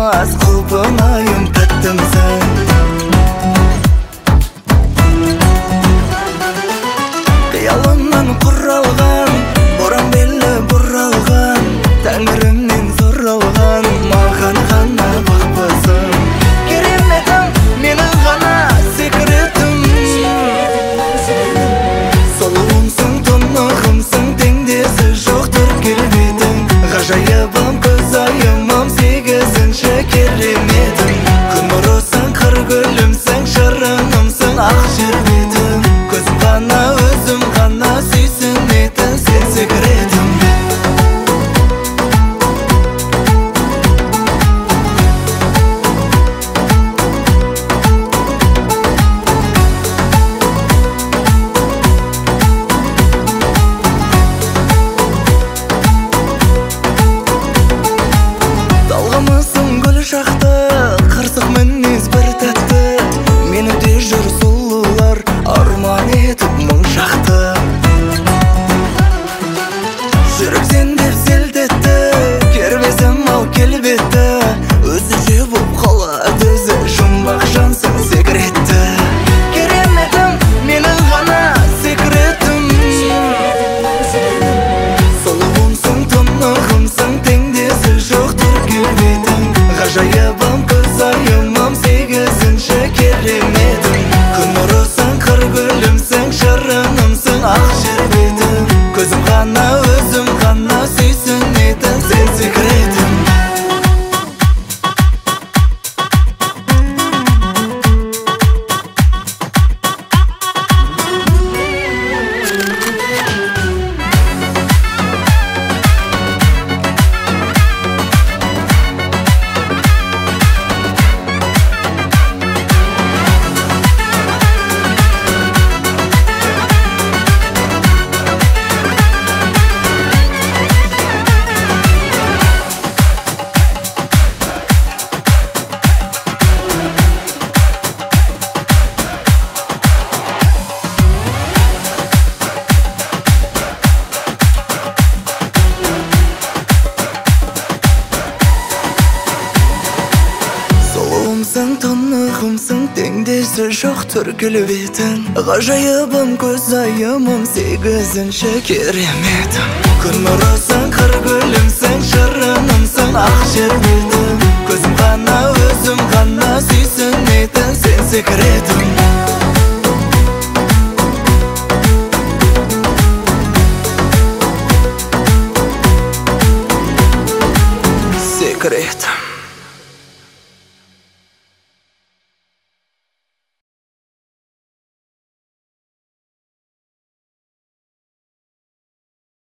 болмас құлпынайым тәттімсің. Қиялымнан құралған, боран белі бұралған, тәңірімнен сұралған, маған ғана бақпысың. Кереметім, менің ғана секретім. Сұлуымсың, тұнығымсың, теңдесі жоқтыр келбетің. Ғажайыбым, көзайымым, сегізінші кереметім. Күн нұрысың, қыр гүлімсің, шырынымсың, ақ жер бетім. Көзім ғана, өзім ғана сүйсінетін сен секретім. Талғамысың гүл шақты, қырсық мінез бір тәтті. Мені де жүр сұлулар, арман етіп мың шақты. Жүрек сен деп селт етті, кербезім ау келбетті. Өзінше боп қалады өзі, жұмбақ жансың секретті. Кереметім, менің ғана секретім. Сұлуымсың, тұнығымсың, теңдесі жоқтыр келбетің. Ғажайыбым, көзайымым, сегізінші кереметім. Күн нұрысың, қыр гүлімсің, шырынымсың, ақ жер бетім. Көзім ғана, өзім ғана сүйсінетін сен секретім. Сұлуымсың, тұнығымсың, теңдесі жоқтыр келбетің. Ғажайыбым, көзайымым, сегізінші кереметім. Күн нұрысың, қыр гүлімсің, шырынымсың, ақ жер бетім. Көзім ғана, өзім ғана сүйсінетін сен секретім. Секретім.